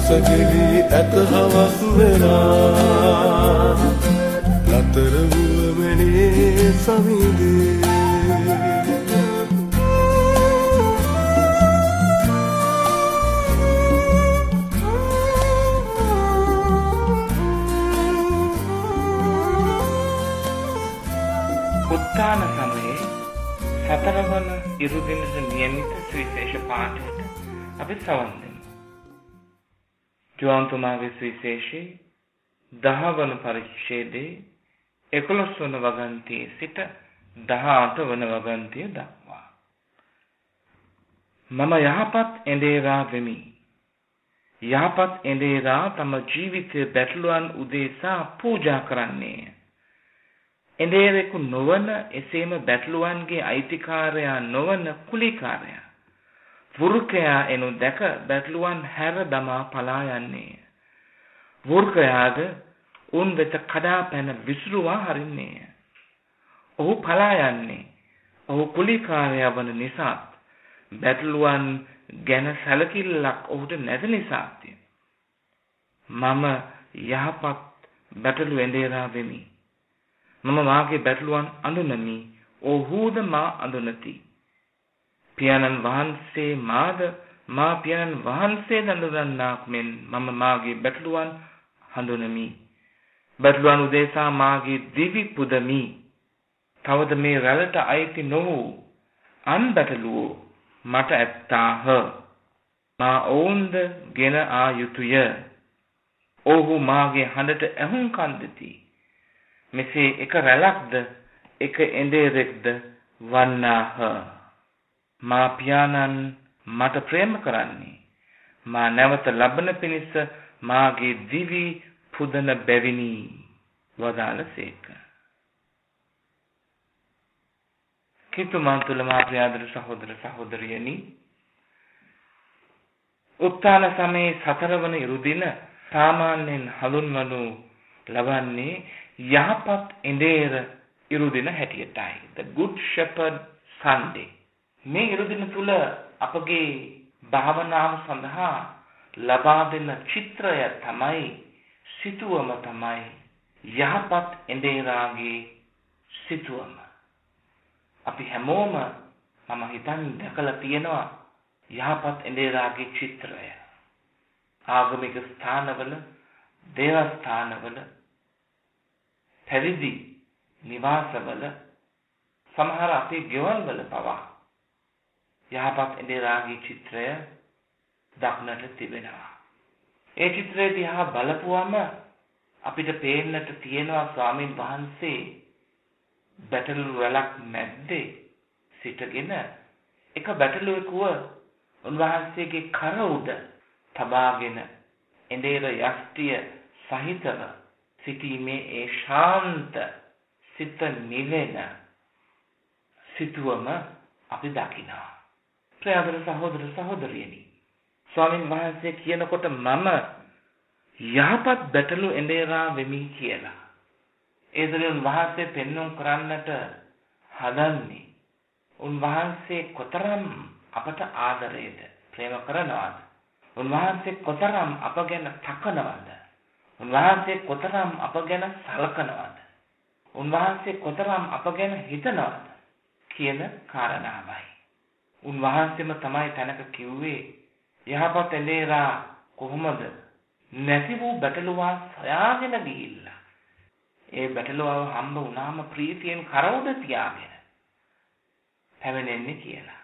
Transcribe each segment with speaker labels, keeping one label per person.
Speaker 1: සසගෙවි ඇත හවස් වෙලා ලතර වුවමනේ සවිදේ
Speaker 2: උත්තාන සමයේ සතරවන ඉරුදිනට නියමිත සුවිශේෂ පාඨයට අපි සවන් දෙමු. ජෝන්තුමාගේ සුවිශේෂී 10 වන පරිච්ඡේදයේ 11 වන වගන්තියේ සිට 18 වන වගන්තිය දක්වා. මම යහපත් එඬේරා වෙමි. යහපත් එඬේරා තම ජීවිතයේ බැටළුවන් උදෙසා පූජා කරන්නේය. එඬේරෙකු නොවන එසේම බැටළුවන්ගේ අයිතිකාරයා නොවන කුලිකාරයා වෘකයා එනු දැක බැටළුවන් හැර දමා පලා යන්නේය. වෘකයාද උන් වෙත කඩා පැන විසිරුවා හරින්නේය. ඔහු පලා යන්නේ ඔහු කුලිකාරයා වන නිසා බැටළුවන් ගැන සැලකිල්ලක් ඔහුට නැති නිසාය. මම යහපත් බැටළු එඬේරා වෙමි. මම මාගේ බැටළුවන් අඳුනමි. ඔහුද මා අඳුනති. පියාණන් වහන්සේ මාද මා පියාණන් වහන්සේ දඬුවන්නාක් මෙන් මම මාගේ බැටළුවන් හඳුනමි. බැටළුවන් උදෙසා මාගේ දිවි පුදමි. තවද මේ රැළට අයිති නොවූ අන් බැටළුවෝ මට ඇත්තාහ. මා ඔවුන්ද ගෙන ආ යුතුය. ඔහු මාගේ හඬට ඇහුම්කන් දෙති. මෙසේ එක රැළක්ද එක එඬේරෙක්ද වන්නාහ. මා පියාණන් මට ප්‍රේම කරන්නේ මා නැවත ලබන පිණිස මාගේ දිවි පුදන බැවිනි වදාළසේක. කිතුමාන්තුල මා ප්‍රියාදර සහෝදර සහෝදරියනි, උත්තාන සමයේ 4 වන ඉරුදින සාමාන්‍යයෙන් හඳුන්වනු ලබන්නේ යහපත් එඬේර ඉරුදින හැටියටයි. The Good Shepherd Sunday. මේ ඉරුදින තුල අපගේ භාවනාව සඳහා ලබා දෙන චිත්‍රය තමයි, සිතුවම තමයි යහපත් එඬේරාගේ සිතුවම. අපි හැමෝම මම හිතන්නේ දැකලා තියෙනවා යහපත් එඬේරාගේ චිත්‍රය. ආගමික ස්ථානවල, දේවස්ථානවල, පැවිදි නිවාසවල, සමහර අපේ ගෙවල්වල පවා යහපත් එඬේරාගේ චිත්‍රය දක්නට තිබෙනවා. ඒ චිත්‍රය දිහා බලපුවම අපිට පේන්නට තියෙනවා ස්වාමීන් වහන්සේ බැටළු රැළක් මැද්දේ සිටගෙන එක බැටළුවෙකුව උන්වහන්සේගේ කර උඩ තබාගෙන එඬේර යෂ්ටිය සහිතව සිටීමේ ඒ ශාන්ත සිත නිවෙන සිතුවම අපි දකිනවා. ප්‍රියවර සහෝදර සහෝදරියනි, ස්වාමීන් වහන්සේ කියනකොට මම යහපත් බැටළු එඬේරා වෙමි කියලා, ඒ දේ උන්වහන්සේ පෙන්වුම් කරන්නට හදන්නේ උන්වහන්සේ කොතරම් අපට ආදරේද, ප්‍රේම කරනවාද, උන්වහන්සේ කොතරම් අප ගැන තකනවාද, උන්වහන්සේ කොතරම් අප ගැන සලකනවාද, උන්වහන්සේ කොතරම් අප ගැන හිතනවාද කියන කාරණාවයි. උන්වහන්සේම තමයි තැනක කිව්වේ යහපත් එඬේරා කොහොමද නැති වූ බැටළුවා සොයාගෙන ගිහිල්ලා ඒ බැටළුවව හම්බ වුණාම ප්‍රීතියෙන් කරවුඩ තියාගෙන පැමිණෙන්නේ කියලා.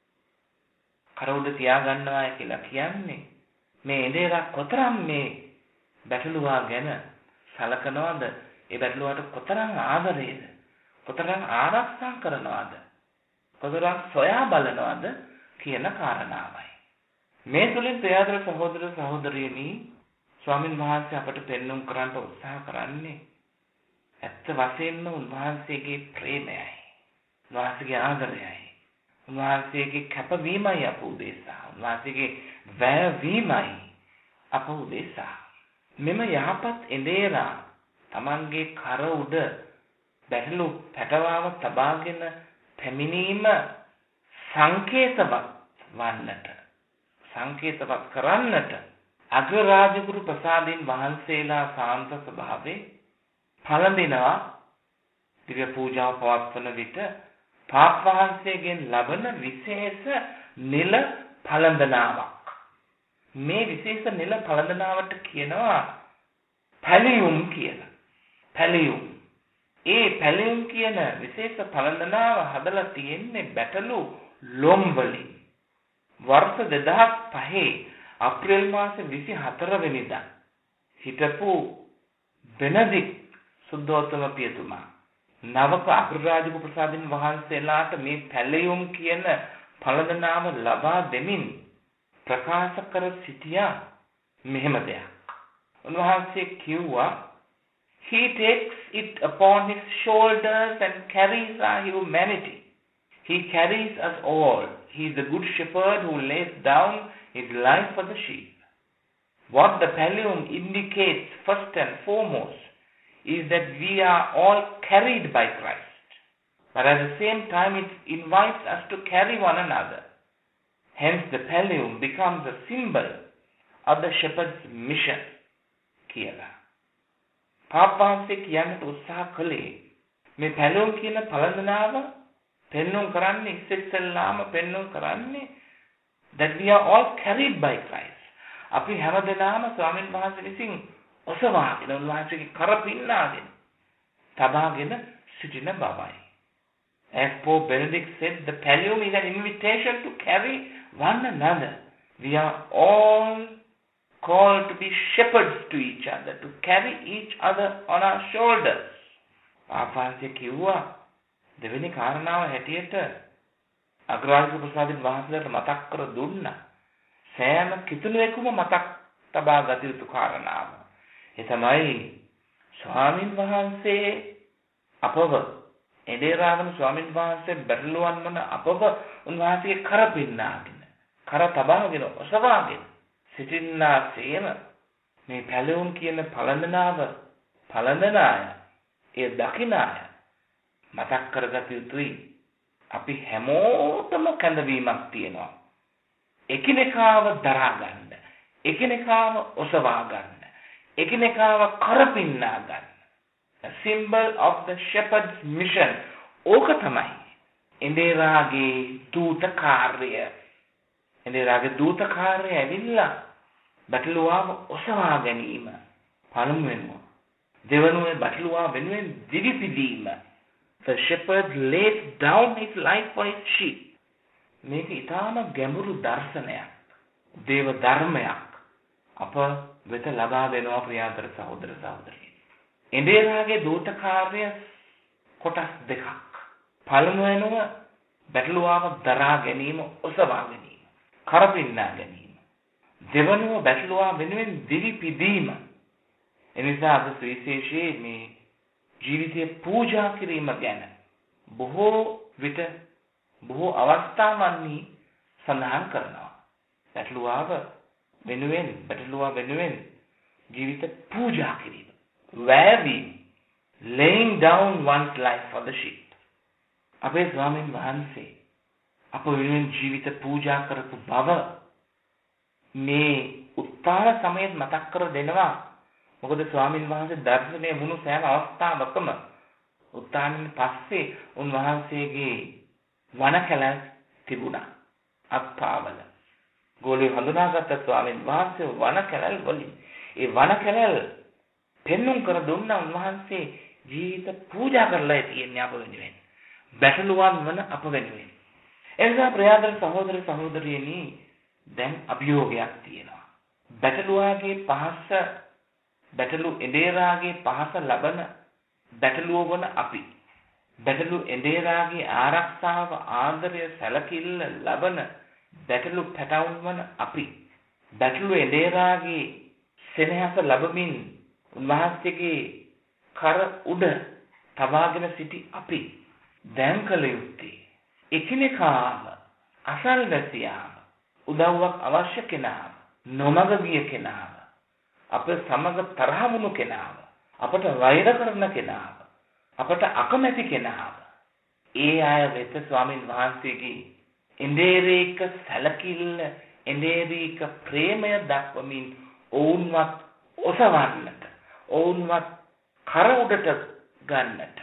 Speaker 2: කරවුඩ තියාගන්නවා කියලා කියන්නේ මේ එඬේරා කොතරම් මේ බැටළුවා ගැන සලකනවාද, ඒ බැටළුවාට කොතරම් ආදරේද, කොතරම් ආරක්ෂා කරනවාද, කොතරම් සොයා බලනවාද කියන කාරණාවයි. මේ තුලින් ප්‍රියතර සහෝදර සහෝදරියනි, ස්වාමීන් වහන්සේ අපට පෙන්වුම් කරන්න උත්සාහ කරන්නේ ඇත්ත වශයෙන්ම උන්වහන්සේගේ ප්‍රේමයයි, උන්වහන්සේගේ ආදරයයි, උන්වහන්සේගේ කැපවීමයි අප උදෙසා, උන්වහන්සේගේ වැයවීමයි අප උදෙසා. මෙම යහපත් එඬේරා Tamanගේ කර උඩ බැටළු පැටවාව තබාගෙන පැමිණීම සංකේතවත් වන්නට, සංකේතවත් කරන්නට අග්‍රරාජගුරු ප්‍රසාදීන් වහන්සේලා සාන්ත ස්වභාවයේ පළඳිනවා දිව්‍ය පූජාව පවත්වන විට පාප් වහන්සේගෙන් ලබන විශේෂ නිල පළඳනාවක්. මේ විශේෂ නිල පළඳනාවට කියනවා පැලියුම් කියලා. පැලියුම්. ඒ පැලියුම් කියන විශේෂ පළඳනාව හදලා තියෙන්නේ බැටළු ලොම් වලින්. වර්ෂ 2005 අප්‍රේල් මාසේ 24 වෙනිදා හිටපු බෙනදික් සුද්ධෝත්තම පියතුමා නවක අග්‍රරාජගුරු ප්‍රසාදින් වහන්සේලාට මේ පැලියුම් කියන පළඳනාම ලබා දෙමින් ප්‍රකාශ කර සිටියා මෙහෙම දෙයක්. උන්වහන්සේ කිව්වා he takes it upon his shoulders and carries our humanity. He carries us all. He is the good shepherd who lays down his life for the sheep. What the pallium indicates first and foremost is that we are all carried by Christ. But at the same time it invites us to carry one another. Hence the pallium becomes a symbol of the shepherd's mission. කියලා. පාපවහන්සේ කියන්නට උත්සාහ කළේ මේ පැලියුම් කියන පළඳනාව පෙන්වුම් කරන්නේ ඉස්සෙල්ලාම පෙන්වුම් කරන්නේ that we are all carried by Christ. අපි හැමදෙනාම ස්වාමීන් වහන්සේ විසින් ඔසවාගෙන උන්වහන්සේගේ කර පින්නාගෙන තබාගෙන සිටින බවයි. As Pope Benedict said, the pallium is an invitation to carry one another. We are all called to be shepherds to each other, to carry each other on our shoulders. පාපවහන්සේ කිව්වා දෙවෙනි කාරණාව හැටියට අග්‍රාජගුරු ප්‍රසාදින් වහන්සේලාට මතක් කර දුන්නා. සෑම කිතුණුවෙකුම මතක් තබා ගත යුතු කාරණාව. ඒ තමයි ස්වාමින් වහන්සේ අපව එදේරාවන ස්වාමින් වහන්සේ බැටළුවන් වන අපව උන්වහන්සේගේ කර පින්නාගෙන කර තබාගෙන ඔසවාගෙන සිටින්නාසේම මේ පැලියුම් කියන පළඳනාව පළඳන අය ඒ දකින අය මතක් කරගත යුතුයි. අපි හැමෝටම කැඳවීමක් තියෙනවා. එකිනෙකාව දරා ගන්න, එකිනෙකාව ඔසවා ගන්න, එකිනෙකාව කරපින්නා ගන්න. A symbol of the shepherd's mission. ඕක තමයි එඳේරාගේ දූත කාර්යය. එඳේරාගේ දූත කාර්යය ඇවිල්ලා බැටළුවාව ඔසවා ගැනීම පළමුවෙන්ම. දෙවනුවේ බැටළුවා වෙනුවෙන් දිවිපිදීම. The shepherd lays down his life for his sheep. මේක ඊටාම ගැඹුරු දර්ශනයක්. දේව ධර්මයක් අප වෙත ලබා දෙනවා ප්‍රියාතර සහෝදර සහෝදරියනි. එඳේරාගේ දූත කාර්ය කොටස් දෙකක්. පළමුවෙනම බැටළුවාව දරා ගැනීම, ඔසවා ගැනීම, කරපින්නා ගැනීම. දෙවනුව බැටළුවා වෙනුවෙන් දිවිපිදීම. එනිසා අද සුවිශේෂයේ මේ ජීවිතය පූජා කිරීම ගැන බොහෝ විට බොහෝ අවස්ථාවන්හි සඳහන් කරනවා. බැටළුවා වෙනුවෙන් ජීවිත පූජා කිරීම. වැයවීම, laying down one's life for the sheep. අපේ ස්වාමීන් වහන්සේ අප වෙනුවෙන් ජීවිත පූජා කරපු බව මේ උත්තාන සමයේත් මතක් කර දෙනවා. මොකද ස්වාමීන් වහන්සේ දර්ශනයේ මුණු සෑම අවස්ථාවකම උත්තානෙන් පස්සේ උන්වහන්සේගේ වනකැලක් තිබුණා. අත්පාවල ගෝලේ හඳුනාගත්ත ස්වාමීන් වහන්සේ වනකැලල් වලින් ඒ වනකැලල් පෙන්눔 කර දුන්නා. උන්වහන්සේ ජීවිත පූජා කරලා තියෙන්නේ අප වෙනුවෙන්, බැටළුවන් වන අප වෙනුවෙන්. එනිසා ප්‍රියාදර සහෝදර සහෝදරියනි, දැන් අභියෝගයක් තියෙනවා. බැටළුවාගේ පහස, බැටළු එඳේරාගේ පහස ලබන බැටළුව වන අපි, බැටළු එඳේරාගේ ආරක්ෂාව, ආදරය, සැලකිල්ල ලබන බැටළු පැටවුන් වන අපි, බැටළු එඳේරාගේ සෙනෙහස ලැබමින් උන්වහන්සේගේ කර උඩ තබාගෙන සිටි අපි දැන් කළ යුත්තේ එකිනෙකාම, අසල්වැසියාම, උදව්වක් අවශ්‍ය කෙනාම, නොමග ගිය කෙනාම, අප සමග තරහ වුණු කෙනාම, අපට වෛර කරන කෙනාම, අපට අකමැති කෙනාම, ඒ අය වෙත ස්වාමින් වහන්සේගේ එඳේරීක සැලකිල්ල, එඳේරීක ප්‍රේමය දක්වමින් ඔවුන්වත් ඔසවන්නට, ඔවුන්වත් කර උඩට ගන්නට.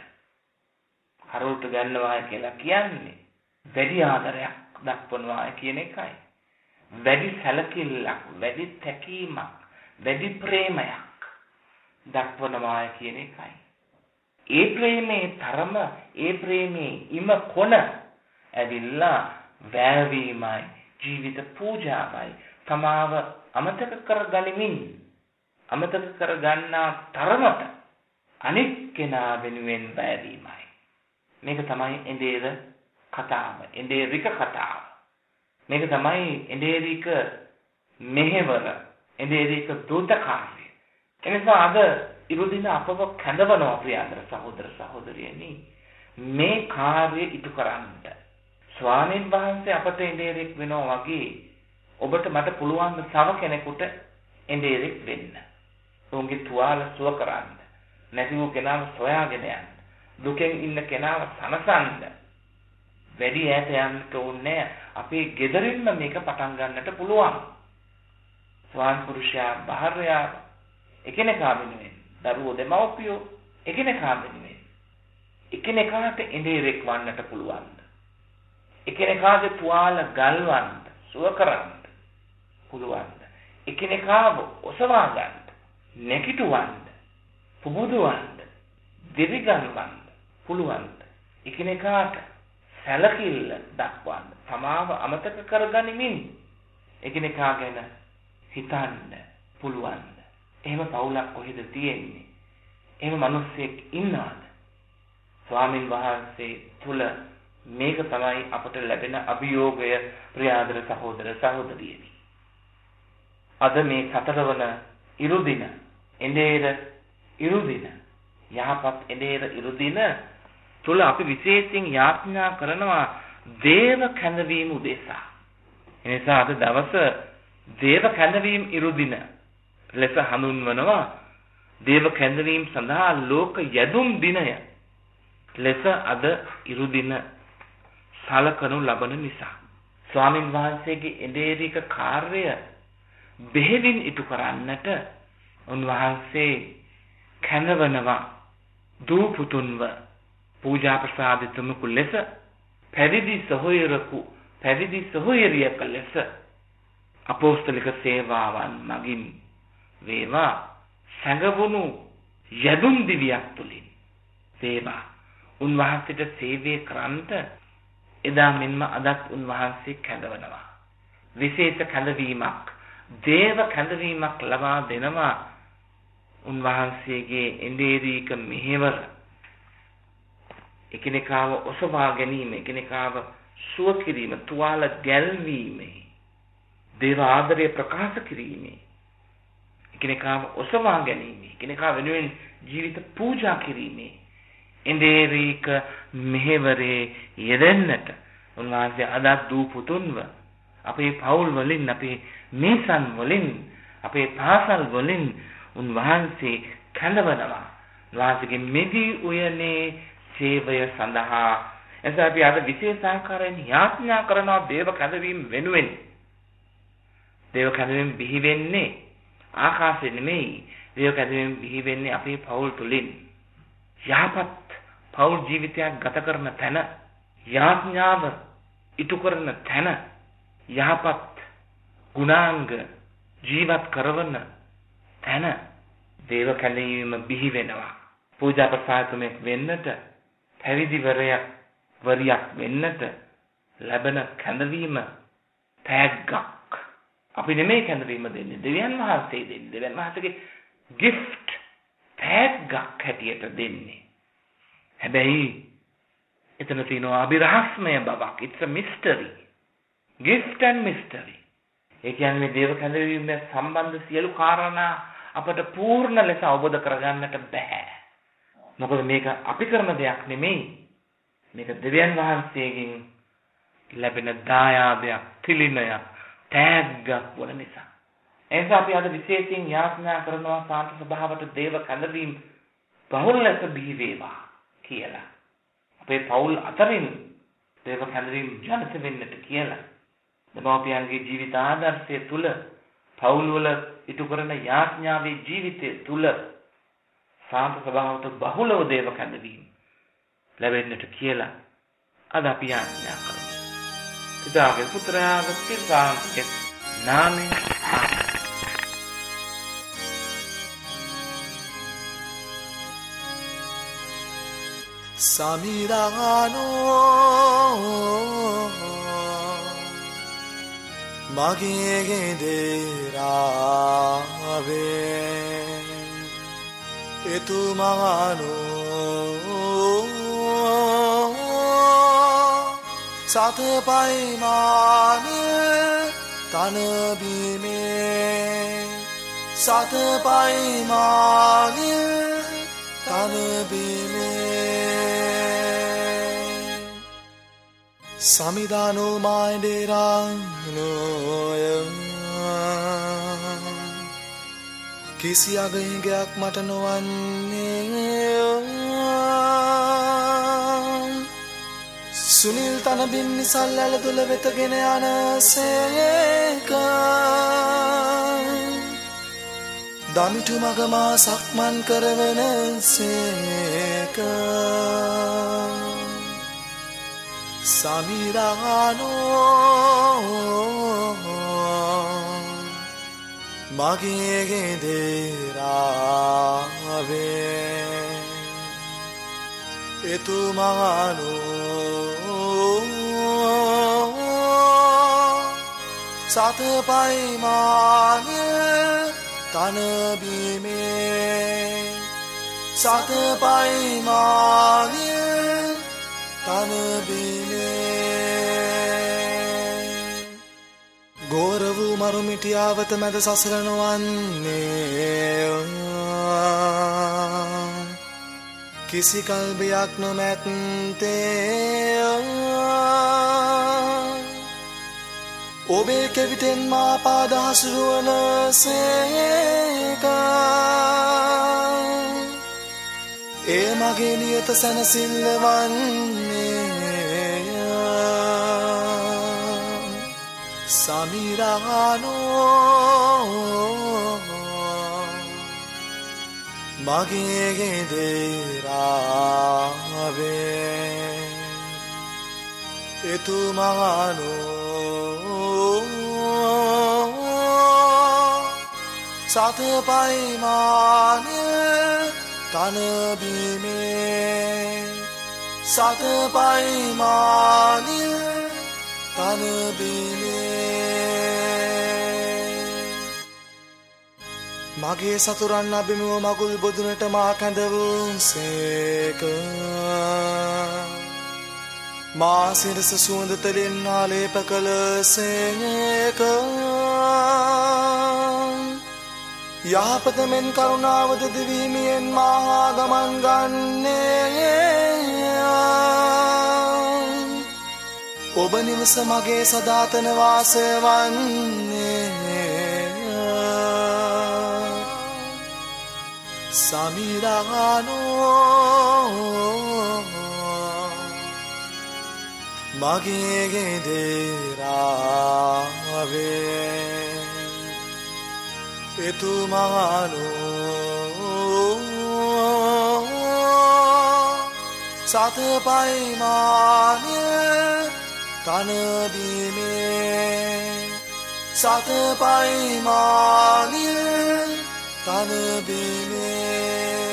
Speaker 2: කර උඩට ගන්නවා කියලා කියන්නේ වැඩි ආදරයක් දක්වනවා කියන එකයි. වැඩි සැලකිල්ලක්, වැඩි තැකීමක්, වැඩි ප්‍රේමයක් දක්වනවා කියන එකයි. ඒ ප්‍රේමේ තරම, ඒ ප්‍රේමේ ඉම කොන ඇවිල්ලා වැවීමයි, ජීවිත පූජාවයි, තමාව අමතක කරගනිමින් අමතක කරගන්නා තරමට අනිත් කෙනා වෙනුවෙන් වැවීමයි. මේක තමයි එඬේර කතාව, එඬේරික කතාව. මේක තමයි එඬේරික මෙහෙවර, එඬේරික දූතකාර්යය. එනිසා අද ඉරුදින අපව කැඳවනවා ප්‍රියතර සහෝදර සහෝදරියනි, මේ කාර්යය ඉටු කරන්නට. ස්වාමීන් වහන්සේ අපට එඬේරෙක් වෙනවා වගේ ඔබට මට පුළුවන් සව කෙනෙකුට එඬේරෙක් වෙන්න. ඔවුන්ගේ තුවාල සුව කරන්න, නැති වූ කෙනාව සොයාගෙන යන්න, දුකෙන් ඉන්න කෙනාව සනසන්න. වැඩි ඈත යන්නට ඕනේ. අපේ ගෙදරින්ම මේක පටන් ගන්නට පුළුවන්. ස්වාමි පුරුෂයා, භාර්යාව එකිනෙකා වෙනුවෙන්, දරුවෝ දෙමව්පියෝ එකිනෙකා වෙනුවෙන් එකිනෙකාට එඬේරෙක් වන්නට පුළුවන්. එකිනෙකාගේ තුවාල ගල්වන්න, සුව කරන්න පුළුවන්. එකිනෙකාව ඔසවා ගන්න, නැකිටවන්න, පුබුදවන්න, දෙවිගන්වන්න පුළුවන්. එකිනෙකාට සැලකිල්ල දක්වන්න, තමාව අමතක කරගනිමින් එකිනෙකා ගැන හිතන්න පුළුවන්. එහෙම පවුලක් කොහෙද තියෙන්නේ? එහෙම මිනිස්සෙක් ඉන්නවද? ස්වාමින් වහන්සේ තුල මේක තමයි අපට ලැබෙන අභියෝගය ප්‍රියාදර සහෝදර සහෝදරියනි. අද මේ 4 වන ඉරුදින, එඬේර ඉරුදින, යහපත් එඬේර ඉරුදින තුල අපි විශේෂයෙන් යාඥා කරනවා දේව කැඳවීම උදෙසා. එනිසා අද දවස දේව කැඳවීම ඉරුදින ලෙස හඳුන්වනවා. දේව කැඳවීම සඳහා ලෝක යදුම් දිනය ලෙස අද ඉරුදින සලකනු ලබන නිසා ස්වාමින් වහන්සේගේ එඬේරික කාර්යය බෙහෙවින් ඉටු කරන්නට උන්වහන්සේ කැඳවනවා. දූ පුතුන්ව පූජා ප්‍රසාදිතමකු ලෙස, පැවිදි සහෝදරකු, පැවිදි සහෝදරියක ලෙස අපෝස්තලික සේවාවන් මගින් වේවා, සංගවුණු යදුම් දිවියක් තුලින් වේවා. උන්වහන්සේට සේවය කරන්නට එදා මෙන්ම අදත් උන්වහන්සේ කැඳවනවා. විශේෂ කැඳවීමක්, දේව කැඳවීමක් ලබා දෙනවා. උන්වහන්සේගේ එඬේරීක මෙහෙවර එකිනෙකාව ඔසවා ගැනීම, එකිනෙකාව සුව කිරීම, තුවාල ගැල්වීම, දේව ආදරය ප්‍රකාශ කිරීම, එකිනෙකාව ඔසවා ගැනීම, එකිනෙකා වෙනුවෙන් ජීවිත පූජා කිරීම, එඬේරීක මෙහෙවරේ යෙදෙන්නට උන්වහන්සේ අදත් දූ පුතුන්ව අපේ පවුල් වලින්, අපේ මේසන් වලින්, අපේ පාසල් වලින් උන්වහන්සේ කැඳවනවා. උන්වහන්සේගේ මෙදි උයනේ සේවය සඳහා. එතකොට අපි අද විශේෂ ආකාරයෙන් යාඥා කරනවා දේව කැඳවීම වෙනුවෙන්. දේව කැඳවීම බිහි වෙන්නේ ආකාශෙ නෙමෙයි. දේව කැඳවීම බිහි වෙන්නේ අපේ පවුල් තුලින්. යහපත් පවුල් ජීවිතයක් ගත කරන තැන, යාඥාව ඉටු කරන තැන, යහපත් ගුණාංග ජීවත් කරවන තැන දේව කැඳවීම බිහි වෙනවා. පූජා ප්‍රසාදමක් වෙන්නට, පැවිදිවරයක් වරියක් වෙන්නට ලැබෙන කැඳවීම තෑග්ගක්. අපි නෙමෙයි කැඳවීම දෙන්නේ, දෙවියන් වහන්සේ දෙන්නේ. දෙවියන් වහන්සේගේ gift, තෑග්ගක් හැටියට දෙන්නේ. හැබැයි එතන තියෙනවා අභිරහස්මය බවක්. It's a mystery. Gift and mystery. ඒ කියන්නේ මේ දේව කැඳවීම සම්බන්ධ සියලු කාරණා අපට පූර්ණ ලෙස අවබෝධ කරගන්නට බෑ. මොකද මේක අපි කරන දෙයක් නෙමෙයි. මේක දෙවියන් වහන්සේගෙන් ලැබෙන දායාදයක්, තිලිනයක්, තෑග්ගක් වන නිසා. එනිසා අපි අද විශේෂයෙන් යාඥා කරනවා සාන්ත සභාවට දේව කැඳවීම බහුල ලෙස බිහි වේවා කියලා. අපේ පවුල් අතරින් දේව කැඳවීම ජනිත වෙන්නට කියලා. දෙමාපියන්ගේ ජීවිත ආදර්ශය තුල පෞල් වල ඉටු කරන යාඥාවේ ජීවිතය තුල සාන්ත ස්වභාවයට බහුලව දේව කැඳවීම ලැබෙන්නට කියලා අද අපි යාඥා කරමු. පිතාගේ පුත්‍රයාගේ පිතාගේ නාමයෙන්
Speaker 1: සමිරානෝ මගේ ගෙදරාවේ එතුමානෝ සතපයි මානිය තනබිමේ සතපයි මානිය තනබිමේ සමිදානෝ මායිඩේරානෝය කිසි අගහිඟයක් මට නොවන්නේ සුනිල් තනබින් නිසල් ඇල තුළ වෙතගෙන යනසේක දමිටු මගමා සක්මන් කරවන සේක සමිරානෝ මගේ ගෙදරාවේ එතුමානෝ සතපයි මානිය තනබිමේ සතපයි මානිය තනබිමේ ගෝර වූ මරුමිටියාවත මැද සසර නොවන්නේ කිසි කල්බයක් නොමැත්තේ ඔබේ කෙවිතෙන් මා පාද හසුරුවන සේක ඒ මගේ නියත සැනසිල්ල වන්නේ සමිරානෝ මගේ ගෙදරාවේ එතුමානෝ සතපයි මානිය තනබිමේ සතපයි මානිය තනබිමේ මගේ සතුරන් අභිමුව මගුල් බොදුනට මා කැඳවූ සේක මා සිරස සුවඳ තෙලින් ආලේප කළ සේක යහපත මෙන් කරුණාවද දිවීමියෙන් මා ගමන් ගන්නේ ඔබ නිවස මගේ සදාතන වාසය වන්නේ සමිරානෝ මගේ ගෙදරාවේ එතුමානෝ සතපයි මානිය තනබිමේ සතපයි මානිය තනබිමේ